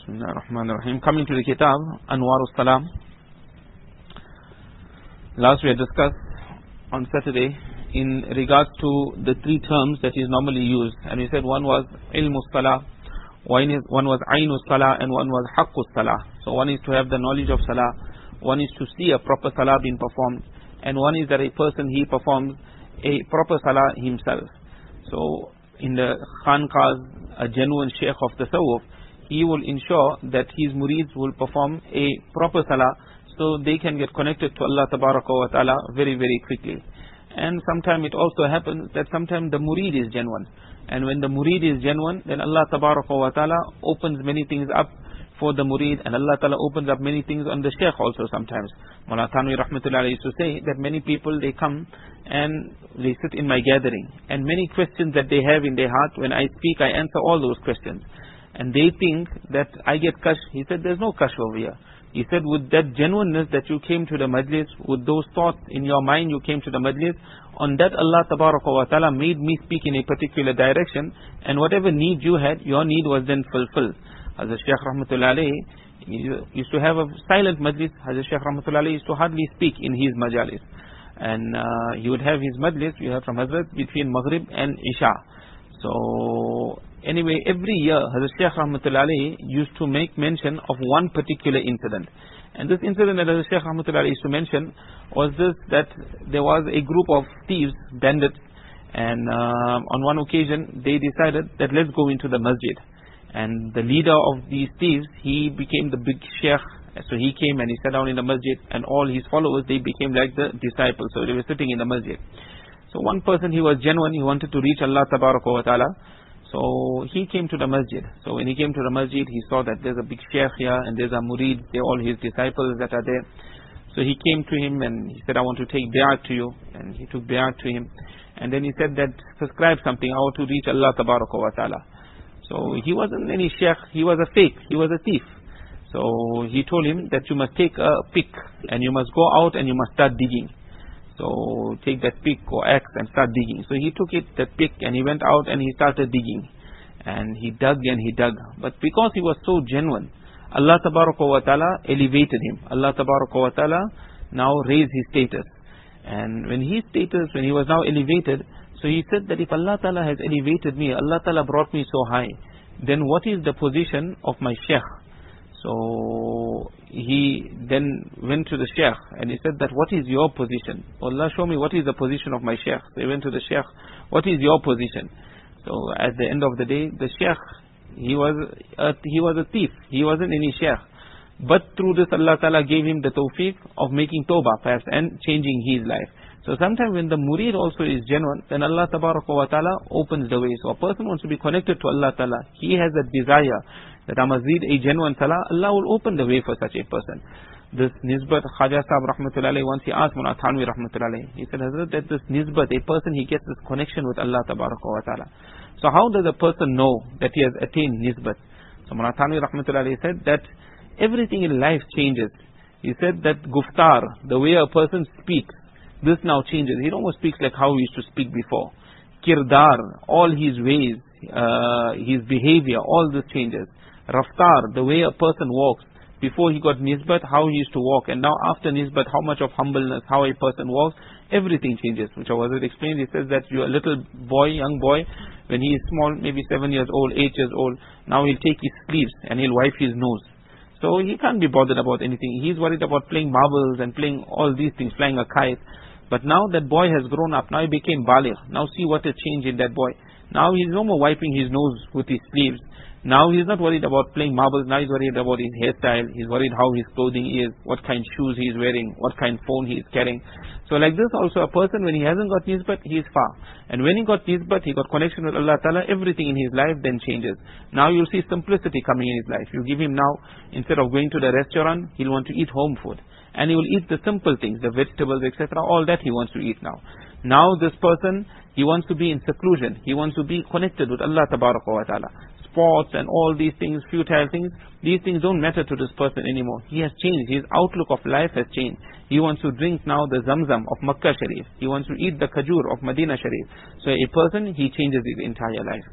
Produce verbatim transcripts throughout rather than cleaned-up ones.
Bismillah ar-Rahman ar-Rahim. Coming to the Kitab, Anwar al-Salam. Last we had discussed on Saturday in regards to the three terms that is normally used. And we said one was Ilmu Salah, one was Ainu Salah, and one was Haqqu Salah. So one is to have the knowledge of Salah, one is to see a proper Salah being performed, and one is that a person he performs a proper Salah himself. So in the Khanqahs, a genuine Sheikh of the Tasawwuf, he will ensure that his murids will perform a proper Salah so they can get connected to Allah Tabaraka wa Ta'ala very very quickly. And sometimes it also happens that sometimes the murid is genuine, and when the murid is genuine, then Allah Tabaraka wa Ta'ala opens many things up for the murid, and Allah Ta'ala opens up many things on the Sheikh also sometimes. Mullah Thanwi Rahmatullah used to say that many people, they come and they sit in my gathering, and many questions that they have in their heart, when I speak I answer all those questions, and they think that I get kash. He said there's no kash over here. He said with that genuineness that you came to the majlis, with those thoughts in your mind you came to the majlis, on that Allah Tabaraka wa Ta'ala made me speak in a particular direction, and whatever need you had, your need was then fulfilled. Hazrat Shaykh Rahmatullah alayhi used to have a silent majlis. Hazrat Shaykh Rahmatullah alayhi used to hardly speak in his majalis, and uh, he would have his majlis, you have from Hazrat, between Maghrib and Isha. So anyway, every year Hazrat Shaykh Rahmatullah alayhi used to make mention of one particular incident. And this incident that Hazrat Shaykh Rahmatullah alayhi used to mention was this, that there was a group of thieves, bandits, and uh, on one occasion they decided that let's go into the masjid. And the leader of these thieves, he became the big sheikh. So he came and he sat down in the masjid, and all his followers, they became like the disciples. So they were sitting in the masjid. So one person, he was genuine, he wanted to reach Allah Tabaraka wa Ta'ala. So he came to the masjid. So when he came to the masjid, he saw that there's a big sheikh here, and there's a murid, they're all his disciples that are there. So he came to him and he said, I want to take bay'at to you. And he took bay'at to him. And then he said that, prescribe something, I want to reach Allah Tabaraka wa Ta'ala. So he wasn't any sheikh, he was a fake, he was a thief. So he told him that you must take a pick, and you must go out and you must start digging. So take that pick or axe and start digging. So he took it, that pick, and he went out and he started digging. And he dug and he dug. But because he was so genuine, Allah Tabaraka wa Ta'ala elevated him. Allah Tabaraka wa Ta'ala now raised his status. And when his status, when he was now elevated, so he said that if Allah Ta'ala has elevated me, Allah Ta'ala brought me so high, then what is the position of my sheikh? So he then went to the sheikh and he said that, what is your position? Allah, show me what is the position of my sheikh. So he went to the sheikh, what is your position? So at the end of the day, the sheikh, he was a, he was a thief, he wasn't any sheikh. But through this, Allah Ta'ala gave him the tawfiq of making tawbah perhaps and changing his life. So sometimes when the murid also is genuine, then Allah Tabaraka wa Ta'ala opens the way. So a person wants to be connected to Allah Ta'ala. He has a desire that I must read a genuine salah. Allah will open the way for such a person. This nisbat, Khaja Sahib Rahmatullah alayhi, once he asked Mullah Thanwi Rahmatullah alayhi, he said, Hazrat, that this nisbat, a person, he gets this connection with Allah Tabaraka wa Ta'ala. So how does a person know that he has attained nisbat? So Mullah Thanwi Rahmatullah alayhi said that everything in life changes. He said that guftar, the way a person speaks, this now changes. He almost speaks like how he used to speak before. Kirdar, all his ways, uh, his behavior, all this changes. Raftar, the way a person walks. Before he got nisbat, how he used to walk. And now after nisbat, how much of humbleness, how a person walks, everything changes. Which I was explained. He says that you're a little boy, young boy, when he is small, maybe seven years old, eight years old, now he'll take his sleeves and he'll wipe his nose. So he can't be bothered about anything. He's worried about playing marbles and playing all these things, flying a kite. But now that boy has grown up, now he became baligh. Now see what a change in that boy. Now he's no more wiping his nose with his sleeves. Now he's not worried about playing marbles. Now he's worried about his hairstyle. He's worried how his clothing is, what kind of shoes he's wearing, what kind of phone he's carrying. So like this also, a person, when he hasn't got nisbat, he is far. And when he got nisbat, he got connection with Allah Ta'ala, everything in his life then changes. Now you'll see simplicity coming in his life. You give him now, instead of going to the restaurant, he'll want to eat home food. And he will eat the simple things, the vegetables, et cetera. All that he wants to eat now. Now this person, he wants to be in seclusion. He wants to be connected with Allah Tabaraka wa Ta'ala. Sports and all these things, futile things, these things don't matter to this person anymore. He has changed. His outlook of life has changed. He wants to drink now the Zamzam of Makkah Sharif. He wants to eat the Khajur of Medina Sharif. So a person, he changes his entire life.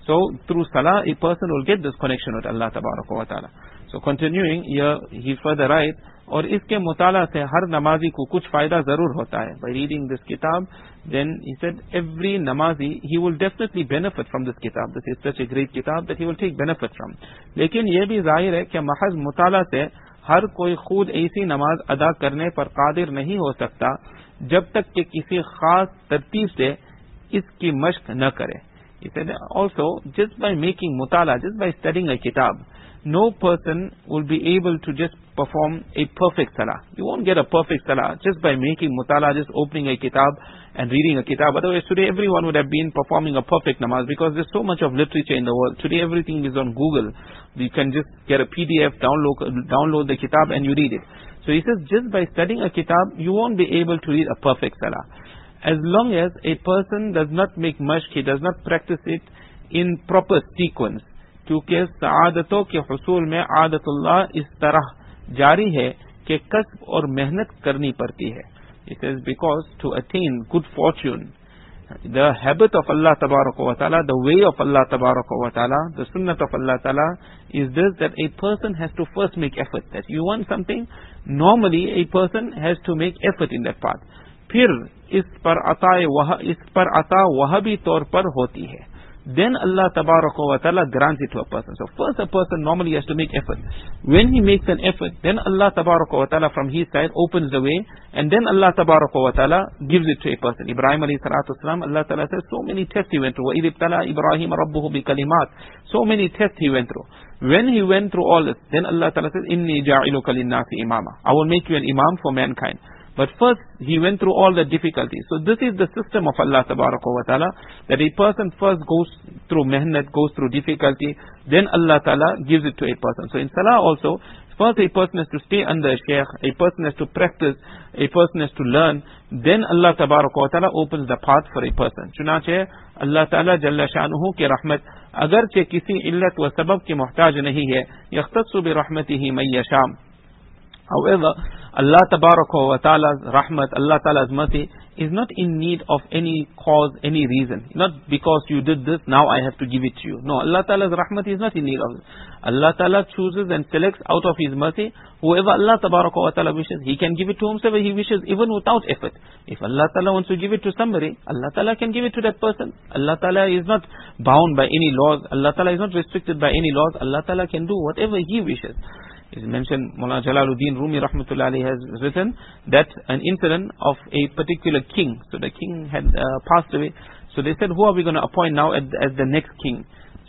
So through salah, a person will get this connection with Allah tabaraka wa ta'ala. So continuing here, he further writes, और इसके मुताला से हर नमाजी को कुछ फायदा जरूर होता है. By reading this kitab, then he said every namazi, he will definitely benefit from this kitab. This is such a great kitab that he will take benefit from. लेकिन ये भी जाहिर है कि महज मुताला से हर कोई खुद ऐसी नमाज अदा करने पर कादिर नहीं हो सकता जब तक कि किसी खास तरतीब से इसकी मश्क न करे. He said also, just by making mutala, just by studying a kitab, no person will be able to just perform a perfect salah. You won't get a perfect salah just by making mutala, just opening a kitab and reading a kitab. Otherwise, today everyone would have been performing a perfect namaz because there's so much of literature in the world. Today everything is on Google. You can just get a P D F, download, download the kitab and you read it. So he says just by studying a kitab, you won't be able to read a perfect salah. As long as a person does not make mashq, he does not practice it in proper sequence. क्योंकि सआदतों के हुसूल में आदतुल्लाह इस तरह जारी है कि कसब और मेहनत करनी पड़ती है. It says because to attain good fortune, the habit of Allah tabaraka wa ta'ala, the way of Allah tabaraka wa ta'ala, the sunnah of Allah ta'ala is this, that a person has to first make effort. That you want something, normally a person has to make effort in that path. फिर इस पर अता वह इस पर अता वह भी तौर पर होती है. Then Allah tabaraka wa ta'ala grants it to a person. So first a person normally has to make effort. When he makes an effort, then Allah tabaraka wa ta'ala from his side opens the way, and then Allah tabaraka wa ta'ala gives it to a person. Ibrahim alayhi salatu wasalam, Allah ta'ala says so many tests he went through. وَإِذِ ابْتَلَى إِبْرَاهِيمَ رَبُّهُ بِكَلِمَاتٍ. So many tests he went through. When he went through all this, then Allah ta'ala says, إِنِّي جَاعِلُكَ لِلنَّاسِ إِمَامًا. I will make you an imam for mankind. But first, he went through all the difficulties. So this is the system of Allah tabaraka wa ta'ala, that a person first goes through mehnat, goes through difficulty, then Allah ta'ala gives it to a person. So in salah also, first a person has to stay under a sheikh, a person has to practice, a person has to learn, then Allah tabaraka wa ta'ala opens the path for a person. चुनाचे Allah ta'ala jalla शानुहु के रहमत अगरचे किसी इल्लत व सबब के मोहताज नहीं है, यख्तस्सु बिरहमतिही मन यशा. However, Allah tabaraka wa ta'ala's rahmat, Allah ta'ala's mercy is not in need of any cause, any reason. Not because you did this, now I have to give it to you. No, Allah ta'ala's rahmat is not in need of it. Allah ta'ala chooses and selects out of His mercy whoever Allah tabaraka wa ta'ala wishes. He can give it to whomsoever He wishes, even without effort. If Allah ta'ala wants to give it to somebody, Allah ta'ala can give it to that person. Allah ta'ala is not bound by any laws. Allah ta'ala is not restricted by any laws. Allah ta'ala can do whatever He wishes. It's mentioned, Mullah Jalaluddin Rumi rahmatullahi alayhi has written that an incident of a particular king. So the king had uh, passed away. So they said, who are we going to appoint now as, as the next king?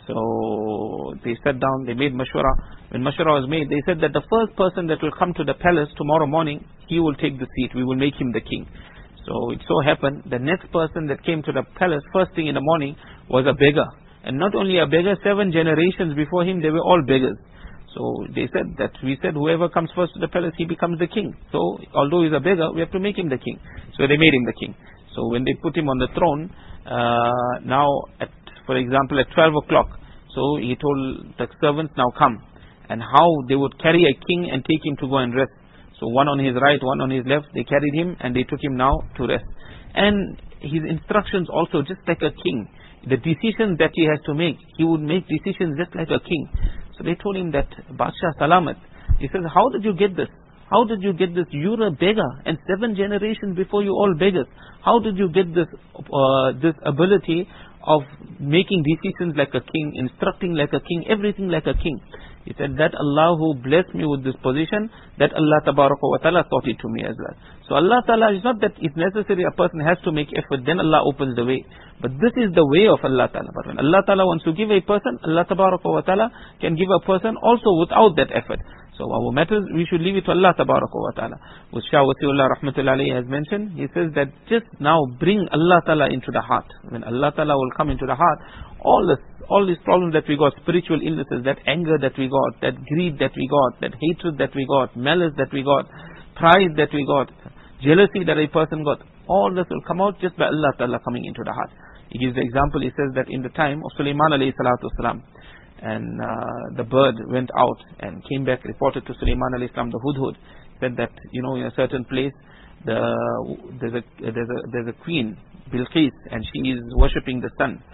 So they sat down, they made mashwara. When mashwara was made, they said that the first person that will come to the palace tomorrow morning, he will take the seat. We will make him the king. So it so happened, the next person that came to the palace first thing in the morning was a beggar. And not only a beggar, seven generations before him, they were all beggars. So they said that, we said whoever comes first to the palace, he becomes the king. So although he's a beggar, we have to make him the king. So they made him the king. So when they put him on the throne, uh, now at, for example, at twelve o'clock, so he told the servants, now come. And how they would carry a king and take him to go and rest. So one on his right, one on his left, they carried him and they took him now to rest. And his instructions also, just like a king. The decisions that he has to make, he would make decisions just like a king. So they told him that, Badshah Salamat, he says, how did you get this? How did you get this? You're a beggar, and seven generations before you all beggars. How did you get this uh, this ability of making decisions like a king, instructing like a king, everything like a king? He said that Allah who blessed me with this position, that Allah tabaraka wa ta'ala taught it to me as well. So Allah ta'ala is not that it's necessary a person has to make effort, then Allah opens the way. But this is the way of Allah ta'ala. But when Allah ta'ala wants to give a person, Allah tabaraka wa ta'ala can give a person also without that effort. So our matters, we should leave it to Allah tabaraka wa ta'ala. Which Shah Wasiullah rahmatullahi has mentioned, he says that just now bring Allah ta'ala into the heart. When Allah ta'ala will come into the heart, all this, all these problems that we got, spiritual illnesses, that anger that we got, that greed that we got, that hatred that we got, malice that we got, pride that we got, jealousy that a person got, all this will come out just by Allah ta'ala coming into the heart. He gives the example, he says that in the time of Sulaiman alayhi salatu wasalam, and uh, the bird went out and came back, reported to Sulaiman alayhi salam, the hudhud, said that, you know, in a certain place, the there's a there's a there's a queen, Bilqis, and she is worshipping the sun.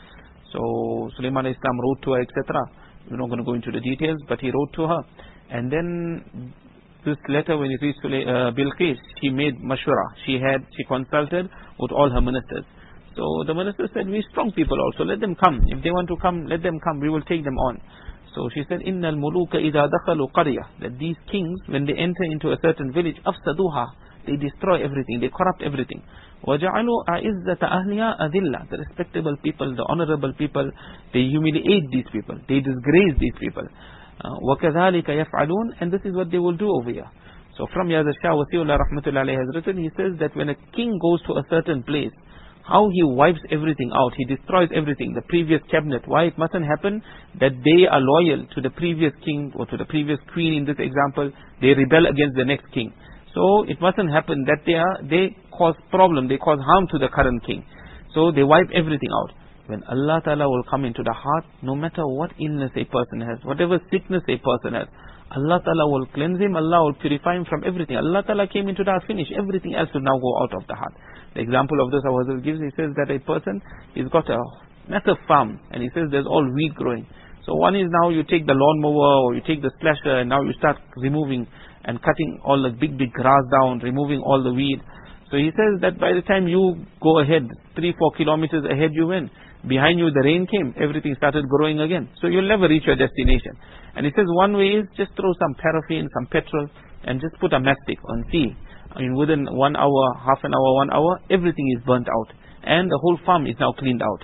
So Sulaiman alayhi salam wrote to her, et cetera. We're not going to go into the details, but he wrote to her. And then this letter, when it reached uh, Bilqis, she made mashwara. She had, she consulted with all her ministers. So the minister said, we strong people also, let them come. If they want to come, let them come. We will take them on. So she said, إِنَّ الْمُلُوكَ إِذَا دَخَلُوا قَرْيَةً, that these kings, when they enter into a certain village, أَفْسَدُوهَا, they destroy everything, they corrupt everything. وَجَعَلُوا أَعِزَّةَ أَهْلِهَا أَذِلَّةً, the respectable people, the honorable people, they humiliate these people, they disgrace these people. Uh, وَكَذَلِكَ يَفْعَلُونَ, and this is what they will do over here. So from here, the Shah Wasiullah Rahmatullah Alayhi has written, he says that when a king goes to a certain place, how he wipes everything out, he destroys everything, the previous cabinet. Why it mustn't happen that they are loyal to the previous king or to the previous queen in this example, they rebel against the next king. So it mustn't happen that they are, they cause problem, they cause harm to the current king. So they wipe everything out. When Allah Ta'ala will come into the heart, no matter what illness a person has, whatever sickness a person has, Allah Ta'ala will cleanse him, Allah will purify him from everything. Allah Ta'ala came into the heart, finish, everything else will now go out of the heart. The example of this our Hazrat gives, he says that a person, he's got a massive farm, and he says there's all weed growing. So one is now you take the lawnmower or you take the splasher and now you start removing and cutting all the big, big grass down, removing all the weed. So he says that by the time you go ahead, three, four kilometers ahead you went, behind you the rain came, everything started growing again. So you'll never reach your destination. And he says one way is just throw some paraffin, some petrol, and just put a mastic on see. I mean within one hour, half an hour, one hour, everything is burnt out. And the whole farm is now cleaned out.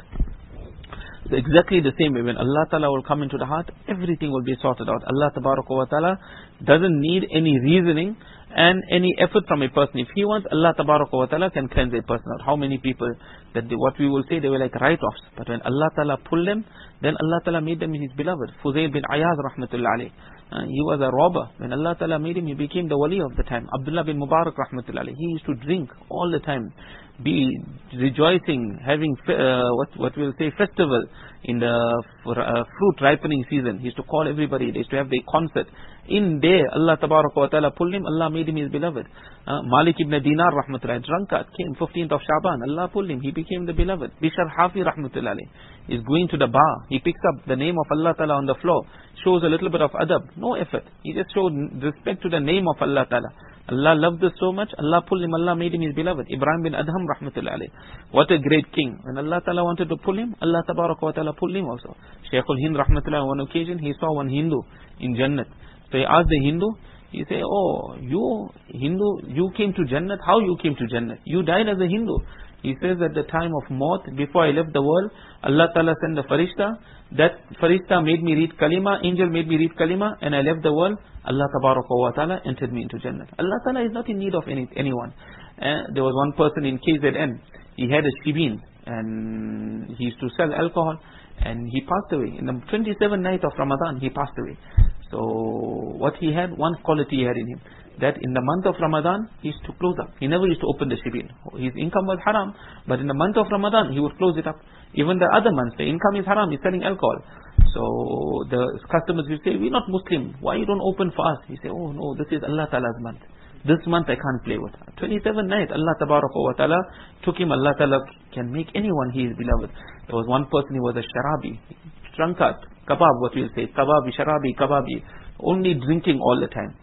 So exactly the same way, when Allah Ta'ala will come into the heart, everything will be sorted out. Allah Ta'ala doesn't need any reasoning and any effort from a person. If He wants, Allah Ta'ala can cleanse a person out. How many people that they, what we will say, they were like write-offs. But when Allah Ta'ala pulled them, then Allah Ta'ala made them His beloved. Fuzayl bin Ayaz Rahmatullah alayh. Uh, he was a robber. When Allah Ta'ala made him, he became the wali of the time. Abdullah bin Mubarak Rahmatullah alayh. He used to drink all the time, be rejoicing, having uh, what what we'll say festival in the uh, fruit ripening season. He used to call everybody. They used to have their concert. In there, Allah Ta'ala pulled him. Allah made him His beloved. Uh, Malik ibn Dinar Rahmatullah, drunkard, came fifteenth of Shaban. Allah pulled him. He became the beloved. Bishr Hafi Rahmatullah alayh is going to the bar. He picks up the name of Allah Ta'ala on the floor, shows a little bit of adab, no effort. He just showed respect to the name of Allah Ta'ala. Allah loved us so much, Allah pulled him, Allah made him His beloved. Ibrahim bin Adham Rahmatullah alayh, what a great king. When Allah Ta'ala wanted to pull him, Allah Ta'ala pulled him also. Shaykhul Hind Rahmatullah, on one occasion, he saw one Hindu in Jannat. So he asked the Hindu, he said, oh, you Hindu, you came to Jannat, how you came to Jannat? You died as a Hindu. He says at the time of Maut, before I left the world, Allah Ta'ala sent the Farishta. That Farishta made me read Kalima, angel made me read Kalima, and I left the world. Allah Ta'ala entered me into Jannah. Allah Ta'ala is not in need of any, anyone. Uh, there was one person in K Z N, he had a shibeen, and he used to sell alcohol, and he passed away. In the twenty-seventh night of Ramadan, he passed away. So what he had, one quality he had in him, that in the month of Ramadan, he used to close up. He never used to open the shibeen. His income was haram, but in the month of Ramadan, he would close it up. Even the other months, the income is haram, he's selling alcohol. So the customers will say, we're not Muslim, why you don't open for us? He say, oh no, this is Allah Ta'ala's month. This month I can't play with. twenty-seventh night, Allah Ta'ala took him. Allah Ta'ala can make anyone He is beloved. There was one person, he was a sharabi, drunkard, kabab, what we'll say, kababi, sharabi, kababi, only drinking all the time.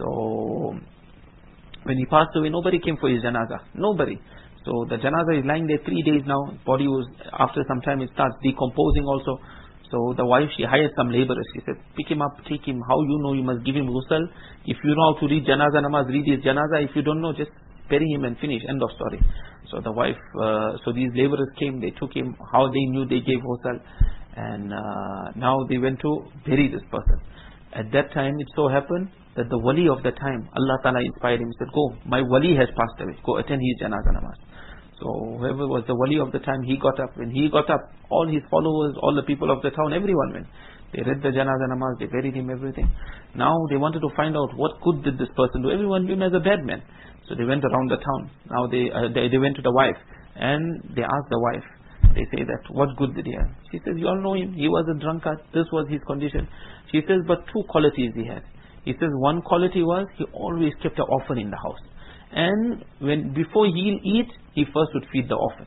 So when he passed away, nobody came for his janaza. Nobody. So the janaza is lying there three days now. Body was, after some time, it starts decomposing also. So the wife, she hired some laborers. She said, pick him up, take him. How you know, you must give him ghusl. If you know how to read janaza namaz, read his janaza. If you don't know, just bury him and finish. End of story. So the wife, uh, so these laborers came, they took him. How they knew, they gave ghusl. And uh, now they went to bury this person. At that time, it so happened that the wali of the time, Allah Ta'ala inspired him. He said, go, my wali has passed away. Go attend his janaza namaz. So whoever was the wali of the time, he got up. When he got up, all his followers, all the people of the town, everyone went. They read the janaza namaz, they buried him, everything. Now they wanted to find out what good did this person do. Everyone knew him as a bad man. So they went around the town. Now they, uh, they, they went to the wife, and they asked the wife. They say that, what good did he have? She says, you all know him. He was a drunkard. This was his condition. She says, but two qualities he had. He says, one quality was, he always kept an orphan in the house. And when before he'll eat, he first would feed the orphan.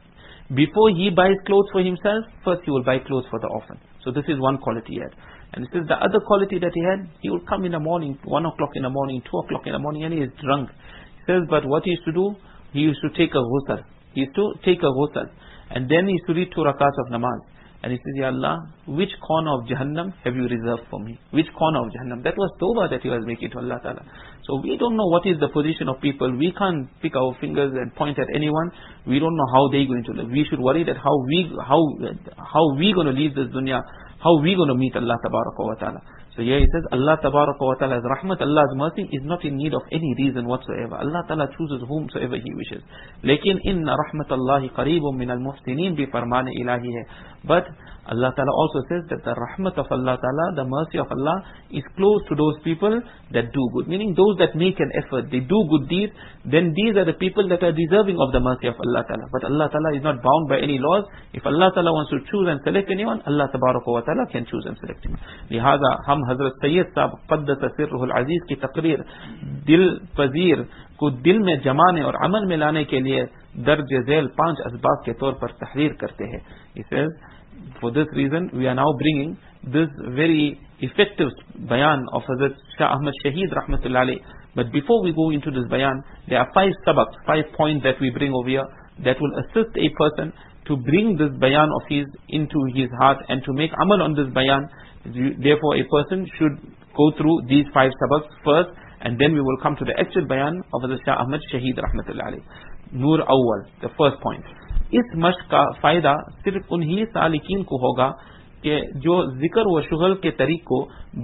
Before he buys clothes for himself, first he will buy clothes for the orphan. So this is one quality he had. And it says the other quality that he had, he would come in the morning, one o'clock in the morning, two o'clock in the morning, and he is drunk. He says, but what he used to do, he used to take a ghusl. He used to take a ghusl. And then he used to read two rakats of namaz. And he says, Ya Allah, which corner of Jahannam have you reserved for me? Which corner of Jahannam? That was tawbah that he was making to Allah Ta'ala. So we don't know what is the position of people. We can't pick our fingers and point at anyone. We don't know how they're going to live. We should worry that how we how how we going to leave this dunya, how we going to meet Allah Tabaraka wa Ta'ala. So here he says, Allah Tabaraka wa Ta'ala's rahmat, Allah's mercy is not in need of any reason whatsoever. Allah Ta'ala chooses whomsoever He wishes. Lekin inna rahmatallahi qareebun min al-muhsinin bi farman ilahi hai. But Allah Ta'ala also says that the rahmat of Allah Ta'ala, the mercy of Allah, is close to those people that do good. Meaning those that make an effort, they do good deeds, then these are the people that are deserving of the mercy of Allah Ta'ala. But Allah Ta'ala is not bound by any laws. If Allah Ta'ala wants to choose and select anyone, Allah Tabaraka wa Ta'ala can choose and select him. Lihaza, hum Hazrat Sayyid Sahib Qaddasa Sirruhul Aziz की तकरीर दिल पजीर को दिल में जमाने और अमल में लाने के लिए दर्ज झेल पांच असबाब के तौर पर तहरीर करते हैं. He says, for this reason we are now bringing this very effective bayan of Hazrat Shah Ahmad Shaheed Rahmatullah Alayh. But before we go into this bayan, there are five sabaks, five points that we bring over here that will assist a person to bring this bayan of his into his heart and to make amal on this bayan. Therefore a person should go through these five sabaks first, and then we will come to the actual bayan of Hazrat Shah Ahmad Shaheed Rahmatullah Alayh. Nur Awwal, the first point. इस मश्क का फायदा सिर्फ उन्हीं सालिकीन को होगा कि जो जिक्र व शुगल के तरीक को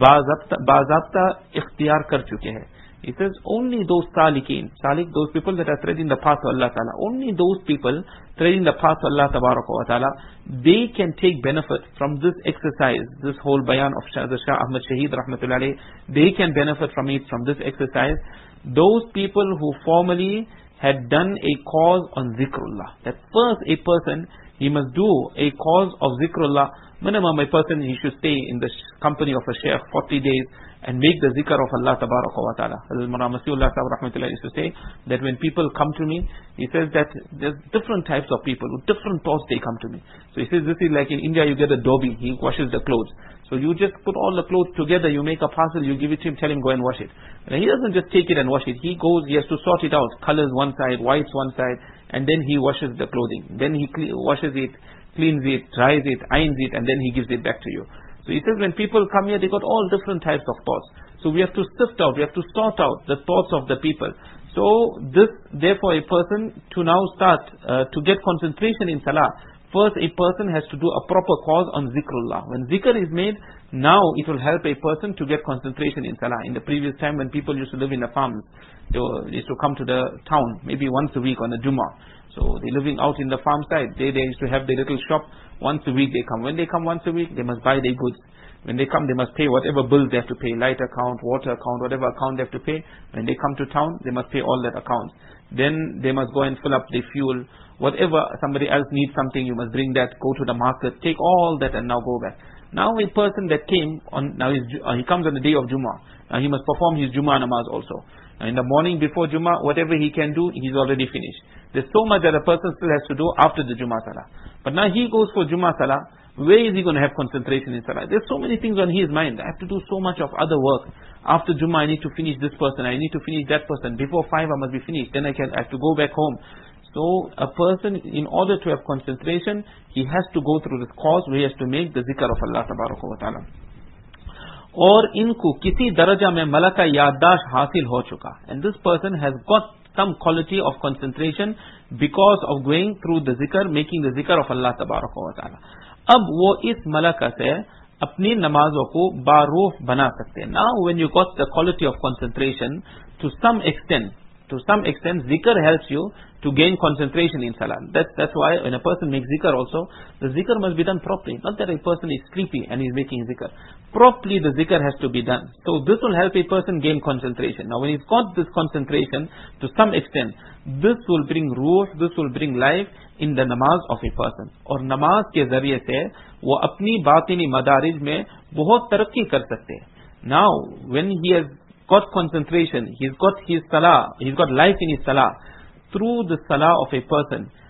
बाज़ाब्ता इख्तियार कर चुके हैं. It says only those salikin, salik, those people that are treading the path of Allah Ta'ala, only those people treading the path of Allah Tabaraka wa Ta'ala, they can take benefit from this exercise, this whole bayan of Shah, Shah Ahmad Shaheed Rahmatullah Alayh. They can benefit from it, from this exercise. Those people who formerly had done a cause on zikrullah. That first a person, he must do a cause of zikrullah. Minimum a person, he should stay in the company of a sheikh forty days and make the zikr of Allah Tabaraka wa Ta'ala. Hazrat Maulana Masihullah Sahib Rahmatullah used to say that when people come to me, he says that there's different types of people, with different thoughts they come to me. So he says this is like in India, you get a dhobi, he washes the clothes. So you just put all the clothes together, you make a parcel, you give it to him, tell him go and wash it. And he doesn't just take it and wash it. He goes, he has to sort it out. Colors one side, whites one side, and then he washes the clothing. Then he washes it, cleans it, dries it, irons it, and then he gives it back to you. So he says when people come here, they got all different types of thoughts. So we have to sift out, we have to sort out the thoughts of the people. So this, therefore a person to now start uh, to get concentration in salah, first a person has to do a proper cause on zikrullah. When zikr is made, now it will help a person to get concentration in salah. In the previous time when people used to live in the farms, they, were, they used to come to the town maybe once a week on the Jummah. So they're living out in the farm side. They, they used to have their little shop. Once a week they come. When they come once a week, they must buy their goods. When they come, they must pay whatever bills they have to pay. Light account, water account, whatever account they have to pay. When they come to town, they must pay all that accounts. Then they must go and fill up their fuel. Whatever somebody else needs something, you must bring that, go to the market, take all that and now go back. Now a person that came, on now he's, uh, he comes on the day of Jummah. Now he must perform his Jummah namaz also. Now in the morning before Jummah, whatever he can do, he's already finished. There's so much that a person still has to do after the Jummah Salah. But now he goes for Jummah Salah. Where is he going to have concentration in Salah? There's so many things on his mind. I have to do so much of other work. After Jummah, I need to finish this person. I need to finish that person. Before five, I must be finished. Then I can I have to go back home. So a person, in order to have concentration, he has to go through this course where he has to make the zikr of Allah Tabaraka wa Ta'ala. और इनको किसी दर्जा में मलका याददाश्त हासिल हो चुका. And this person has got some quality of concentration because of going through the zikr, making the zikr of Allah Tabaraka wa Ta'ala. अब वो इस मलका से अपनी नमाजों को बारूह बना सकते हैं. Now when you got the quality of concentration, to some extent, to some extent, zikr helps you to gain concentration in salah. That's, that's why when a person makes zikr also, the zikr must be done properly. Not that a person is sleepy and is making zikr. Properly the zikr has to be done. So this will help a person gain concentration. Now when he's got this concentration, to some extent, this will bring ruh, this will bring life in the namaz of a person. और नमाज के जरिए से वो अपनी बातिनी मदारिज में बहुत तरक्की कर सकते हैं. Now when he has got concentration, he's got his salah, he's got life in his salah. Through the salah of a person,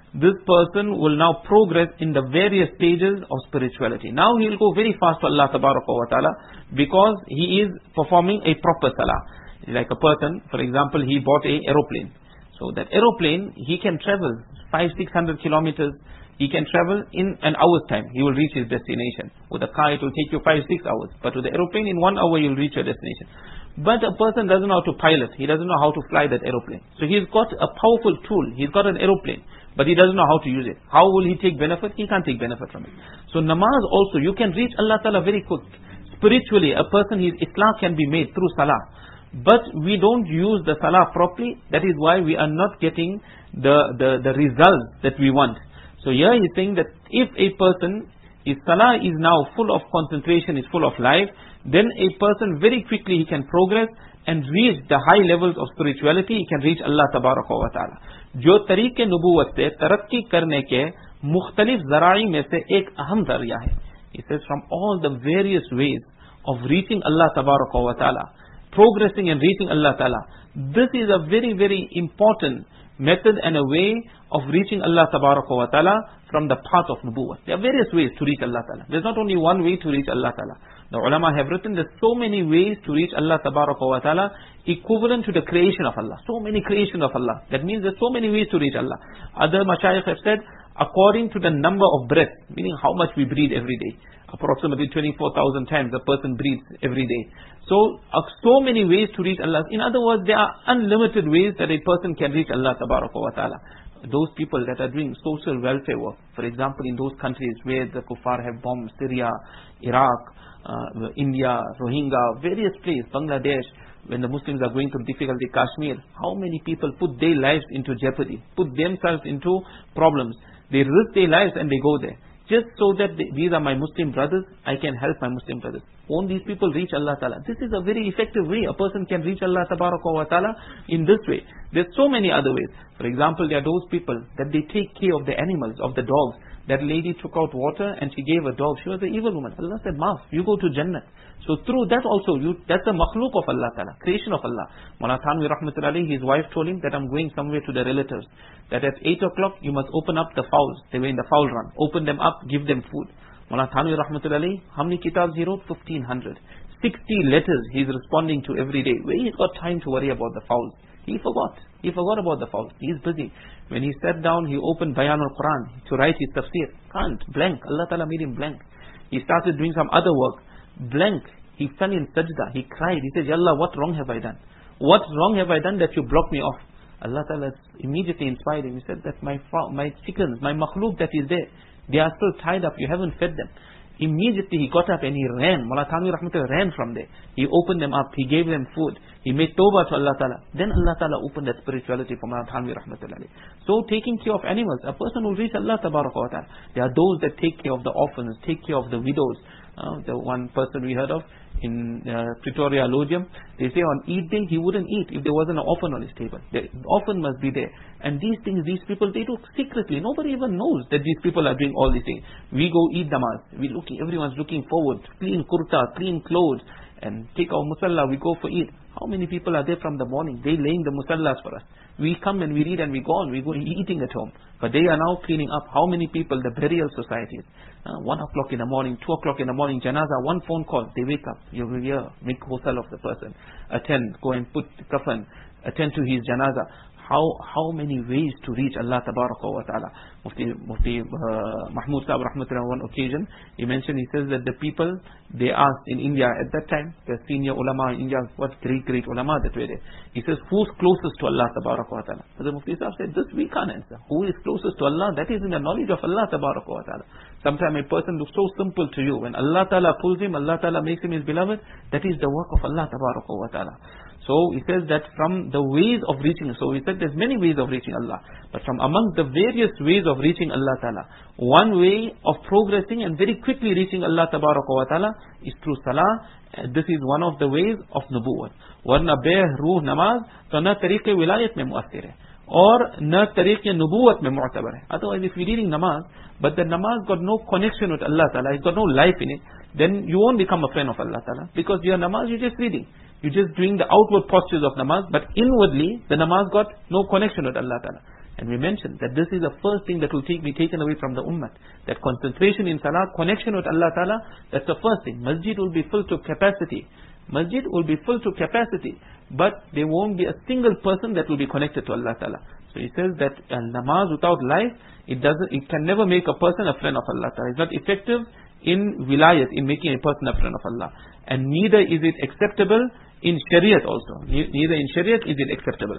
this person will now progress in the various stages of spirituality. Now he will go very fast to Allah Tabaraka wa Ta'ala because he is performing a proper salah. Like a person, for example, he bought a aeroplane. So that aeroplane, he can travel five, six hundred kilometers. He can travel in an hour's time. He will reach his destination. With a car, it will take you five, six hours. But with the aeroplane, in one hour, you'll reach your destination. But a person doesn't know how to pilot. He doesn't know how to fly that aeroplane. So he's got a powerful tool. He's got an aeroplane. But he doesn't know how to use it. How will he take benefit? He can't take benefit from it. So namaz also, you can reach Allah Ta'ala very quick. Spiritually, a person, his islah can be made through salah. But we don't use the salah properly. That is why we are not getting the, the, the results that we want. So here he's saying that if a person, his salah is now full of concentration, is full of life, then a person very quickly he can progress and reach the high levels of spirituality. He can reach Allah Tabaraka wa Ta'ala. जो तरीके नबूवत से तरक्की करने के मुख्तलिफ ज़राई में से एक अहम ज़रिया है. He says from all the various ways of reaching Allah Tabaraka wa Ta'ala, progressing and reaching Allah Ta'ala, this is a very very important method and a way of reaching Allah Tabaraka wa Ta'ala from the path of Nubuwwah. There are various ways to reach Allah Ta'ala. There's not only one way to reach Allah Ta'ala. The ulama have written there's so many ways to reach Allah Tabaraka wa Ta'ala, equivalent to the creation of Allah. So many creation of Allah. That means there's so many ways to reach Allah. Other mashayikh have said, according to the number of breath, meaning how much we breathe every day. Approximately twenty-four thousand times a person breathes every day. So, uh, so many ways to reach Allah. In other words, there are unlimited ways that a person can reach Allah Tabaraka wa Ta'ala. Those people that are doing social welfare work, for example, in those countries where the kuffar have bombed, Syria, Iraq, uh, India, Rohingya, various places, Bangladesh, when the Muslims are going through difficulty, Kashmir, how many people put their lives into jeopardy, put themselves into problems. They risk their lives and they go there. Just so that they, these are my Muslim brothers, I can help my Muslim brothers. Won't these people reach Allah Ta'ala? This is a very effective way. A person can reach Allah Tabaraka wa Ta'ala in this way. There's so many other ways. For example, there are those people that they take care of the animals, of the dogs. That lady took out water and she gave a dog. She was an evil woman. Allah said, Maaf, you go to Jannah. So through that also, you that's a makhluk of Allah Ta'ala, creation of Allah. Mullah Thanwi Rahmatullahi, his wife told him that I'm going somewhere to the relatives. That at eight o'clock, you must open up the fowls. They were in the fowl run. Open them up, give them food. Mullah Thanwi Rahmatullahi, how many kitabs he wrote? fifteen hundred. sixty letters he's responding to every day. Where he's got time to worry about the fowls? He forgot. He forgot about the fowls. He's busy. When he sat down, he opened Bayan al-Quran to write his tafsir. Can't. Blank. Allah Ta'ala made him blank. He started doing some other work. Blank. He fell in sajda. He cried. He said, Ya Allah, what wrong have I done? What wrong have I done that you blocked me off? Allah Ta'ala immediately inspired him. He said that my my chickens, my makhluk that is there, they are still tied up. You haven't fed them. Immediately he got up and he ran. Mullah Thanwi Rahmatullah ran from there. He opened them up. He gave them food. He made tawbah to Allah Ta'ala. Then Allah Ta'ala opened that spirituality for Mullah Thanwi Rahmatullah. So taking care of animals, a person will reach Allah Tabaraka wa Ta'ala. There are those that take care of the orphans, take care of the widows. Uh, the one person we heard of in uh, Pretoria Lodium, they say on Eid day he wouldn't eat if there wasn't an orphan on his table. The orphan must be there. And these things, these people, they do secretly. Nobody even knows that these people are doing all these things. We go eat namaz. We looking, everyone's looking forward. Clean kurta, clean clothes, and take our musalla. We go for Eid. How many people are there from the morning? They laying the musallas for us. We come and we read and we go on. We go eating at home. But they are now cleaning up. How many people? The burial societies. Uh, one o'clock in the morning, two o'clock in the morning, janaza, one phone call. They wake up. You will hear, make ghusl of the person. Attend, go and put the kafan. Attend to his janaza. How how many ways to reach Allah Tabaraka wa Ta'ala. Mufti, Mufti uh, Mahmud Sahib Rahmatullah, on one occasion, he mentioned, he says that the people, they asked in India at that time, the senior ulama in India, what great, great ulama that were there. He says, who's closest to Allah Tabaraka wa Ta'ala? So the Mufti Sahib said, this we can't answer. Who is closest to Allah? That is in the knowledge of Allah Tabaraka wa Ta'ala. Sometimes a person looks so simple to you. When Allah Ta'ala pulls him, Allah Ta'ala makes him his beloved, that is the work of Allah Tabaraka wa Ta'ala. So he says that from the ways of reaching, so he said there's many ways of reaching Allah. But from among the various ways of reaching Allah Ta'ala, one way of progressing and very quickly reaching Allah Tabaraka wa Ta'ala is through salah. And this is one of the ways of nubuwwat. Warna beh ruh namaz, to na tariqe wilayat mein muathir hai. Or na tariqe nubuwwat mein mu'tabar hai. Otherwise, if you're reading namaz, but the namaz got no connection with Allah Ta'ala, it's got no life in it, then you won't become a friend of Allah Ta'ala. Because your namaz, you're just reading. You're just doing the outward postures of namaz, but inwardly, the namaz got no connection with Allah Ta'ala. And we mentioned that this is the first thing that will take, be taken away from the ummah. That concentration in salah, connection with Allah Ta'ala, that's the first thing. Masjid will be full to capacity. Masjid will be full to capacity, but there won't be a single person that will be connected to Allah Ta'ala. So he says that uh, namaz without life, it doesn't, it can never make a person a friend of Allah Ta'ala. It's not effective in wilayat, in making a person a friend of Allah. And neither is it acceptable in Shariat also. Neither in Shariat is it acceptable.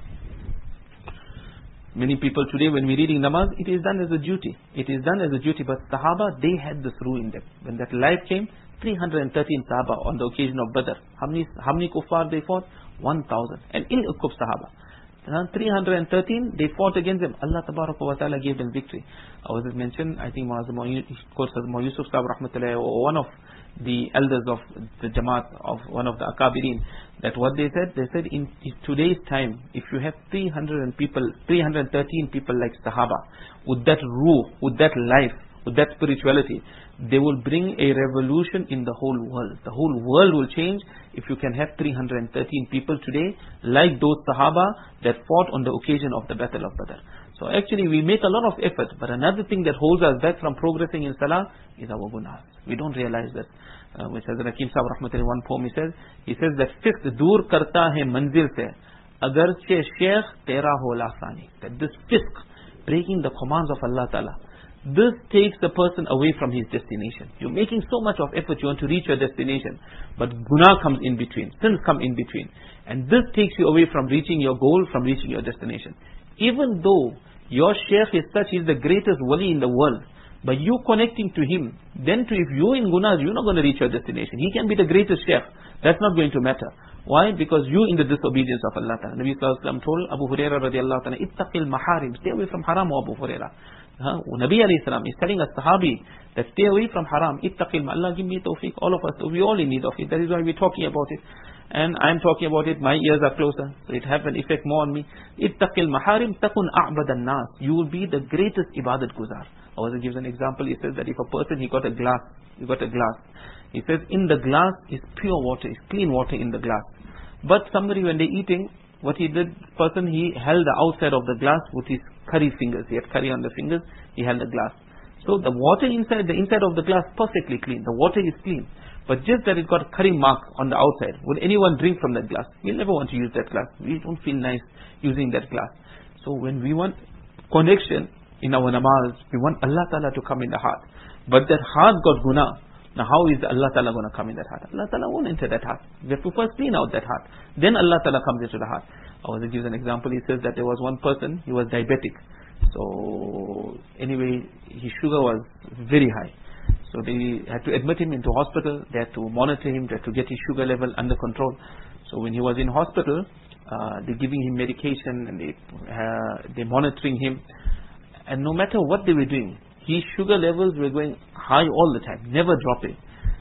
Many people today, when we're reading namaz, it is done as a duty. It is done as a duty, but Sahaba, they had this rule in them. When that life came, three hundred thirteen Sahaba on the occasion of Badr. How many, how many kuffar they fought? one thousand. And in Uqub Sahaba. three hundred thirteen, they fought against them. Allah Tabaraka wa Ta'ala gave them victory. I was mentioned, I think Muazzam Yusuf Sahib Rahmatullahi, or one of the elders of the Jamaat, of one of the Akabirin, that what they said, they said in, in today's time, if you have three hundred people, three hundred thirteen people like Sahaba, with that ruh, with that life, with that spirituality, they will bring a revolution in the whole world. The whole world will change if you can have three hundred thirteen people today like those Sahaba that fought on the occasion of the Battle of Badr. So actually we make a lot of effort, but another thing that holds us back from progressing in Salah is our gunas. We don't realize that. Uh, which Hazrat Hakim Sahib Rahmatullahi, one poem he says, he says that fifth dur karta hai manzil se, agar che sheikh tera ho lasani. That this fisk, breaking the commands of Allah Ta'ala, this takes the person away from his destination. You're making so much of effort, you want to reach your destination, but guna comes in between, sins come in between, and this takes you away from reaching your goal, from reaching your destination. Even though your sheikh is such, he's the greatest wali in the world, but you connecting to him, then to if you're in gunas, you're not going to reach your destination. He can be the greatest sheikh, that's not going to matter. Why? Because you in the disobedience of Allah Ta'ala. Nabi Sallallahu Alaihi Wasallam told Abu Hurairah radiallahu ta'ala, ittaqil maharim, stay away from haram, O Abu Hurairah. Huh? Nabi alayhi salam is telling a sahabi that stay away from haram. Ittaqil ma, Allah give me tawfiq, all of us, we all in need of it. That is why we're talking about it. And I'm talking about it, my ears are closer, so it have an effect more on me. Ittaqil maharim takun a'badan nas. You will be the greatest ibadat guzar. Or he gives an example, he says that if a person, he got a glass, he got a glass. He says in the glass is pure water, is clean water in the glass. But somebody when they're eating, what he did, person, he held the outside of the glass with his curry fingers. He had curry on the fingers, he held the glass. So the water inside, the inside of the glass perfectly clean. The water is clean. But just that it got a curry mark on the outside. Would anyone drink from that glass? We'll never want to use that glass. We don't feel nice using that glass. So when we want connection in our namaz, we want Allah Ta'ala to come in the heart. But that heart got guna. Now how is Allah Ta'ala going to come in that heart? Allah Ta'ala won't enter that heart. We have to first clean out that heart. Then Allah Ta'ala comes into the heart. Or he gives an example, he says that there was one person, he was diabetic. So anyway, his sugar was very high. So they had to admit him into hospital, they had to monitor him, they had to get his sugar level under control. So when he was in hospital, uh, they're giving him medication and they, uh, they're monitoring him. And no matter what they were doing, his sugar levels were going high all the time, never dropping.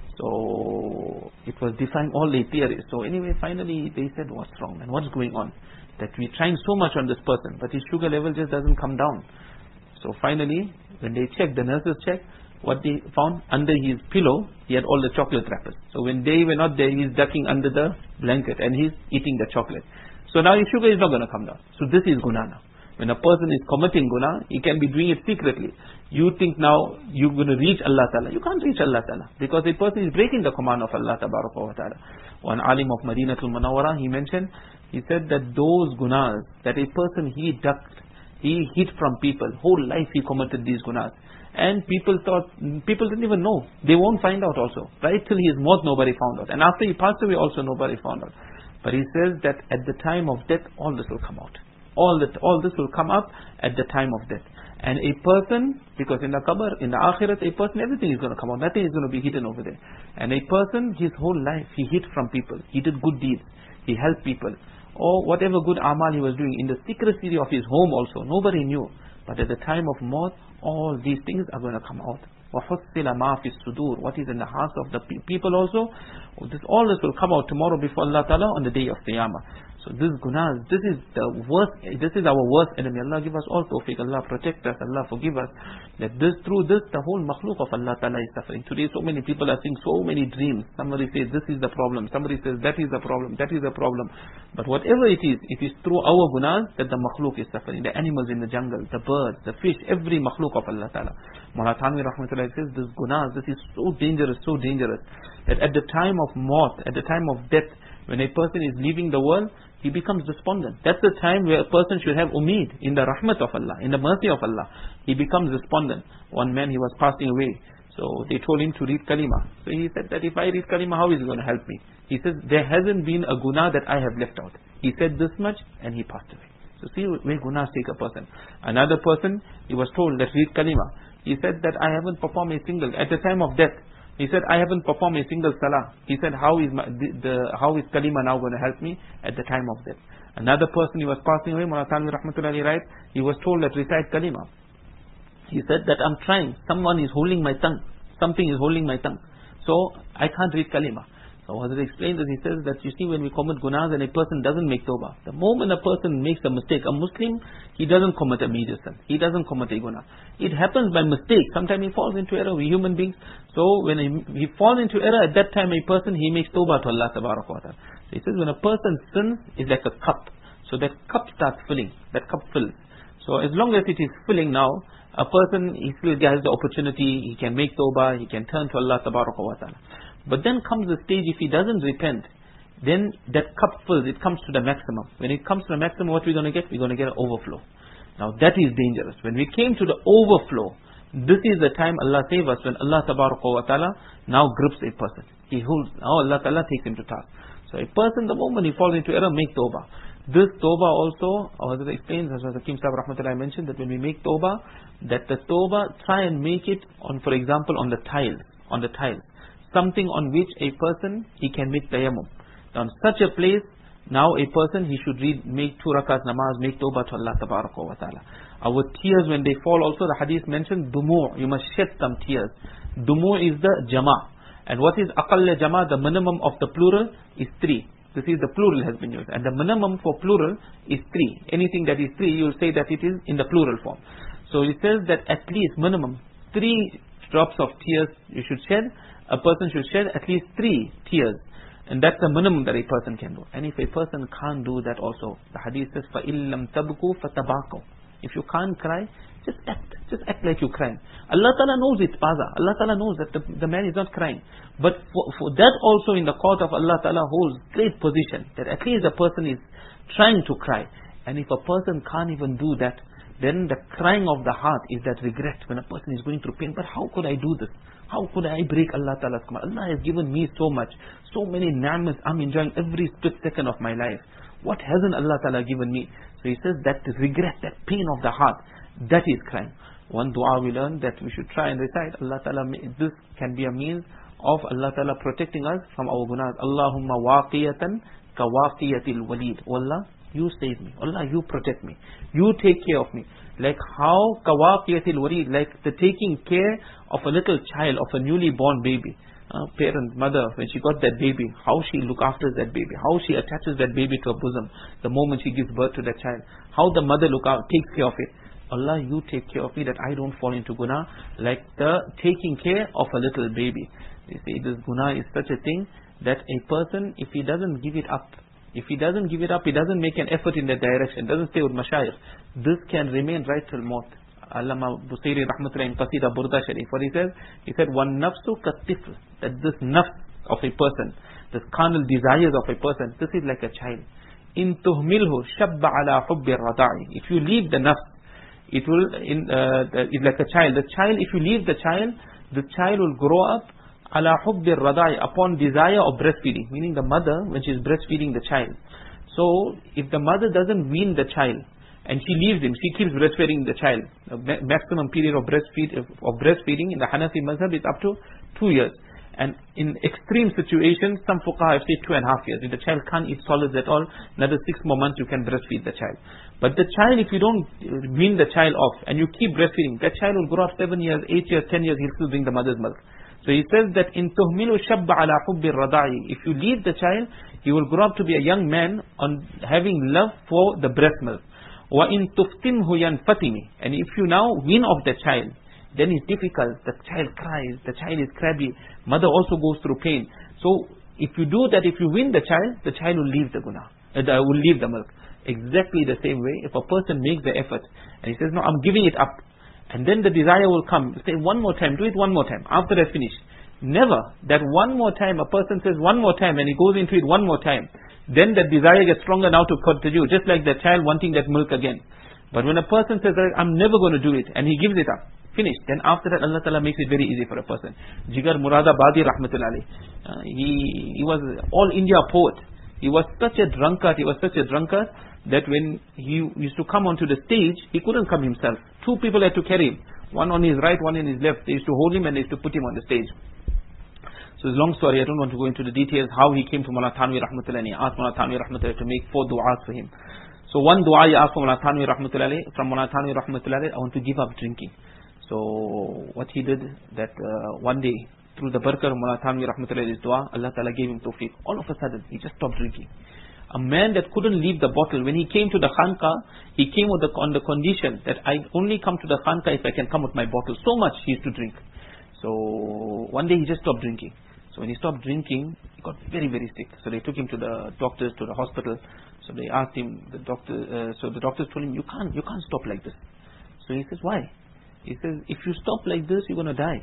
So it was defying all the theories. So anyway, finally they said, what's wrong and what's going on? That we're trying so much on this person, but his sugar level just doesn't come down. So finally, when they checked, the nurses checked, what they found under his pillow, he had all the chocolate wrappers. So when they were not there, he's ducking under the blanket and he's eating the chocolate. So now his sugar is not going to come down. So this is guna now. When a person is committing guna, he can be doing it secretly. You think now you're going to reach Allah Ta'ala. You can't reach Allah Ta'ala because a person is breaking the command of Allah Ta'ala. One alim of Madinatul Munawwara, he mentioned, he said that those gunas, that a person he ducked, he hid from people, whole life he committed these gunas. And people thought, people didn't even know. They won't find out also. Right till his maut, nobody found out. And after he passed away also, nobody found out. But he says that at the time of death, all this will come out. All that, all this will come up at the time of death. And a person, because in the qabr, in the akhirat, a person, everything is going to come out. Nothing is going to be hidden over there. And a person, his whole life, he hid from people. He did good deeds. He helped people. Or whatever good amal he was doing. In the secrecy of his home also, nobody knew. But at the time of maut, all these things are going to come out. وَحُصِّلَ مَا فِي الصُّدُورِ. What is in the hearts of the people also, this, all this will come out tomorrow before Allah Ta'ala on the day of Qiyamah. So this gunas, this is the worst, this is our worst enemy. Allah give us all tawfiq, Allah protect us, Allah forgive us. That this, through this, the whole makhluk of Allah Ta'ala is suffering. Today so many people are seeing so many dreams. Somebody says this is the problem, somebody says that is the problem, that is the problem. But whatever it is, it is through our gunas that the makhluk is suffering. The animals in the jungle, the birds, the fish, every makhluk of Allah Ta'ala. Mullah Thanvi Rahmatullah says, this gunas, this is so dangerous, so dangerous, that at the time of maut, at the time of death, when a person is leaving the world, he becomes despondent. That's the time where a person should have umeed in the rahmat of Allah, in the mercy of Allah. He becomes despondent. One man, he was passing away. So they told him to read kalima. So he said that if I read kalima, how is it going to help me? He says, there hasn't been a guna that I have left out. He said this much and he passed away. So see where gunas take a person. Another person, he was told that read kalima. He said that I haven't performed a single, at the time of death, he said, I haven't performed a single salah. He said, how is my, the, the how is kalima now going to help me at the time of death? Another person, he was passing away, Mullah Thanvi Rahmatullahi, right? He was told that recite kalima. He said that I'm trying. Someone is holding my tongue. Something is holding my tongue. So I can't read kalima. So Hazrat explains that he says that you see when we commit gunas and a person doesn't make tawbah, the moment a person makes a mistake, a Muslim, he doesn't commit a major sin. He doesn't commit a guna. It happens by mistake. Sometimes he falls into error. We human beings. So when he, he falls into error, at that time a person, he makes tawbah to Allah Tabaraka wa Ta'ala. So he says when a person sins, it's like a cup. So that cup starts filling. That cup fills. So as long as it is filling now, a person, he still has the opportunity, he can make tawbah, he can turn to Allah Tabaraka wa Ta'ala. But then comes the stage, if he doesn't repent, then that cup fills, it comes to the maximum. When it comes to the maximum, what we're going to get? We're going to get an overflow. Now that is dangerous. When we came to the overflow, this is the time Allah save us, when Allah Tabaraka wa Ta'ala now grips a person. He holds, now Allah Ta'ala takes him to task. So a person, the moment he falls into error, make tawbah. This tawbah also, as it explains, as Hakim Sahib Rahmatullah mentioned, that when we make tawbah, that the tawbah, try and make it on, for example, on the tiles, on the tiles. Something on which a person, he can make tayammum. Now in such a place, now a person, he should read, make two rakat namaz, make tawbah to Allah Tabaraka wa Ta'ala. Our tears when they fall also, the hadith mentioned, dumu', you must shed some tears. Dumu' is the jama'. And what is aqalla jama'? The minimum of the plural is three. This is the plural has been used. And the minimum for plural is three. Anything that is three, you will say that it is in the plural form. So it says that at least minimum three drops of tears you should shed. A person should shed at least three tears. And that's the minimum that a person can do. And if a person can't do that also, the hadith says, فَإِلَّمْ تَبْكُوا فَتَبَاكُوا. If you can't cry, just act. Just act like you're crying. Allah Ta'ala knows it's paza. Allah Ta'ala knows that the, the man is not crying. But for, for that also in the court of Allah Ta'ala holds great position. That at least a person is trying to cry. And if a person can't even do that, then the crying of the heart is that regret when a person is going through pain. But how could I do this? How could I break Allah Ta'ala's command? Allah has given me so much, so many ni'mas. I'm enjoying every split second of my life. What hasn't Allah Ta'ala given me? So he says that regret, that pain of the heart, that is crying. One dua we learn that we should try and recite. Allah Ta'ala, this can be a means of Allah Ta'ala protecting us from our gunas. Allahumma waqiyatan ka waqiyatil walid. Oh Allah, you save me. Allah, you protect me. You take care of me. Like how kawaqiyatil walid, like the taking care of a little child, of a newly born baby. Uh, parent, mother, when she got that baby, how she look after that baby, how she attaches that baby to her bosom the moment she gives birth to that child, how the mother look out, takes care of it. Allah, you take care of me that I don't fall into guna, like the taking care of a little baby. They say this guna is such a thing that a person, if he doesn't give it up, if he doesn't give it up, he doesn't make an effort in that direction, doesn't stay with mashayikh, this can remain right till maut. Allama Busiri Rahmatullah in Qasida Burda Sharif, what he says, he said, one nafsu katifl, that this nafs of a person, this carnal desires of a person, this is like a child. In tuhmilhu shabba ala hubbi rada'i. If you leave the nafs, it will, in, uh, it's like a child. The child, if you leave the child, the child will grow up ala hubbi radai, upon desire of breastfeeding, meaning the mother when she is breastfeeding the child. So if the mother doesn't wean the child and she leaves him, she keeps breastfeeding the child, the maximum period of breastfeed of breastfeeding in the Hanafi mazhab is up to two years, and in extreme situations some fuqaha have said two and a half years. If the child can't eat solids at all, another six more months you can breastfeed the child. But the child, if you don't wean the child off and you keep breastfeeding, that child will grow up seven years, eight years, ten years, he'll still drink the mother's milk. So he says that in tuhmilu shabba ala hubbi radai, if you leave the child, he will grow up to be a young man on having love for the breast milk. Wa in tuftinhu yanfatimi, and if you now wean off the child, then it's difficult. The child cries, the child is crabby, mother also goes through pain. So if you do that, if you wean the child, the child will leave the guna, uh, will leave the milk. Exactly the same way, if a person makes the effort and he says, no, I'm giving it up, and then the desire will come, say one more time, do it one more time, after I finish. Never that one more time, a person says one more time and he goes into it one more time, then the desire gets stronger now to continue, just like the child wanting that milk again. But when a person says, I'm never going to do it, and he gives it up, finished, then after that Allah Ta'ala makes it very easy for a person. Jigar Muradabadi Rahmatullahi, uh, he, he was all India poet. He was such a drunkard, he was such a drunkard, that when he used to come onto the stage, he couldn't come himself. Two people had to carry him. One on his right, one on his left. They used to hold him and they used to put him on the stage. So it's a long story, I don't want to go into the details, how he came to Mawlana Thanvi Rahmatullah, and he asked Mawlana Thanvi Rahmatullah to make four du'as for him. So one du'a he asked from Mawlana Thanvi Rahmatullah, from Mawlana Thanvi Rahmatullah, I want to give up drinking. So what he did, that uh, one day, through the barakah of Mawlana Thanvi Rahmatullah's dua, Allah Ta'ala gave him tawfiq. All of a sudden, he just stopped drinking. A man that couldn't leave the bottle, when he came to the khanqa, he came with the, on the condition that I only come to the khanqa if I can come with my bottle. So much he used to drink. So one day he just stopped drinking. So when he stopped drinking, he got very, very sick. So they took him to the doctors, to the hospital. So they asked him, the doctor, uh, so the doctors told him, you can't, you can't stop like this. So he says, why? He says, if you stop like this, you're going to die.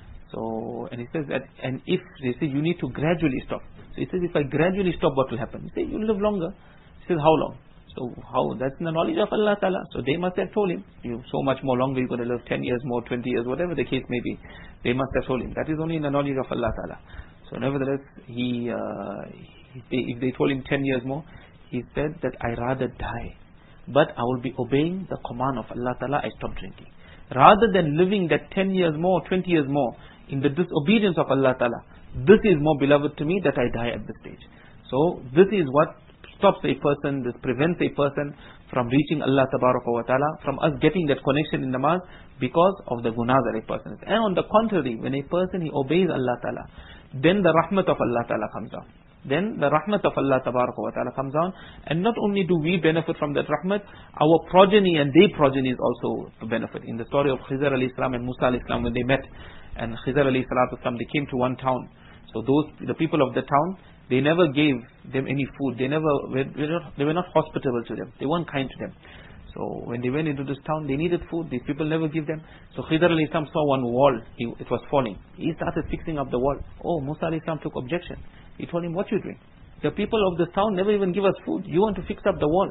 So, and he says that, and if, they say, you need to gradually stop. So he says, if I gradually stop, what will happen? He says, you'll live longer. He says, how long? So how? That's in the knowledge of Allah Ta'ala. So they must have told him, you so much more longer, you're going to live ten years more, twenty years, whatever the case may be. They must have told him. That is only in the knowledge of Allah Ta'ala. So nevertheless, he, uh, he they, if they told him ten years more, he said that I rather die, but I will be obeying the command of Allah Ta'ala, I stop drinking. Rather than living that ten years more, twenty years more, in the disobedience of Allah Ta'ala, this is more beloved to me that I die at this stage. So this is what stops a person, this prevents a person from reaching Allah Tabaraka wa Ta'ala, from us getting that connection in namaz, because of the gunas that a person is. And on the contrary, when a person he obeys Allah Ta'ala, then the rahmat of Allah Ta'ala comes down. Then the rahmat of Allah Tabaraka wa Ta'ala comes down, and not only do we benefit from that rahmat, our progeny and their progeny is also to benefit. In the story of Khizr alayhi salam and Musa alayhi salam, when they met, and Khizr alayhi salatu salam, they came to one town. So those, the people of the town, they never gave them any food. They never, they were not hospitable to them. They weren't kind to them. So when they went into this town, they needed food. These people never give them. So Khidr alayhi salam saw one wall. He, it was falling. He started fixing up the wall. Oh, Musa alayhi salam took objection. He told him, what you doing? The people of this town never even give us food. You want to fix up the wall.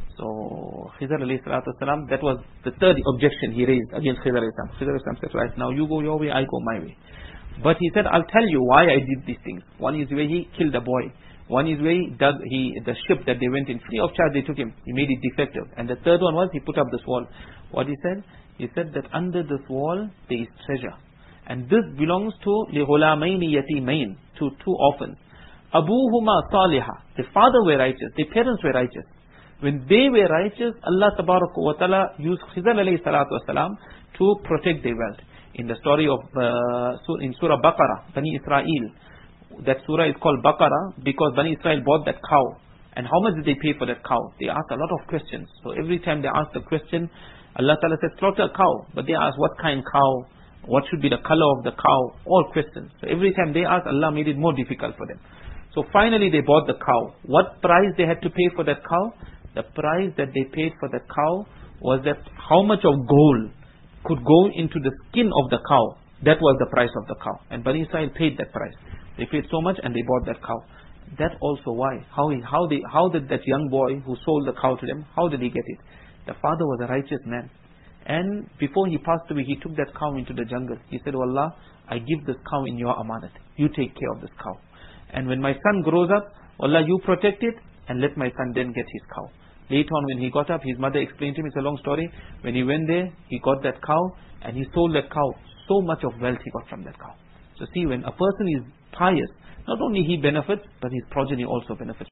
So Khidr alayhi salam, that was the third objection he raised against Khidr alayhi salam. Khidr alayhi salam said, right, now you go your way, I go my way. But he said, I'll tell you why I did these things. One is where he killed a boy. One is where he dug he, the ship that they went in, free of charge they took him. He made it defective. And the third one was, he put up this wall. What he said? He said that under this wall there is treasure. And this belongs to لِغُلَامَيْنِ يَتِيمَيْنِ, to two orphans. Abuhuma Salihah. The father were righteous. The parents were righteous. When they were righteous, Allah Tabaraka wa Ta'ala used Khizr alayhi salatu wasalam to protect their wealth. In the story of, uh, in Surah Baqarah, Bani Israel, that surah is called Baqarah because Bani Israel bought that cow. And how much did they pay for that cow? They asked a lot of questions. So every time they asked a question, Allah Ta'ala said, slaughter a cow. But they asked, what kind cow? What should be the color of the cow? All questions. So every time they asked, Allah made it more difficult for them. So finally they bought the cow. What price they had to pay for that cow? The price that they paid for that cow was that how much of gold could go into the skin of the cow. That was the price of the cow. And Bani Israel paid that price. They paid so much and they bought that cow. That also why? How, he, how, they, how did that young boy who sold the cow to them, how did he get it? The father was a righteous man. And before he passed away, he took that cow into the jungle. He said, oh Allah, I give this cow in your amanat. You take care of this cow. And when my son grows up, Allah, you protect it and let my son then get his cow. Later on when he got up, his mother explained to him, it's a long story. When he went there, he got that cow and he sold that cow. So much of wealth he got from that cow. So see, when a person is pious, not only he benefits, but his progeny also benefits.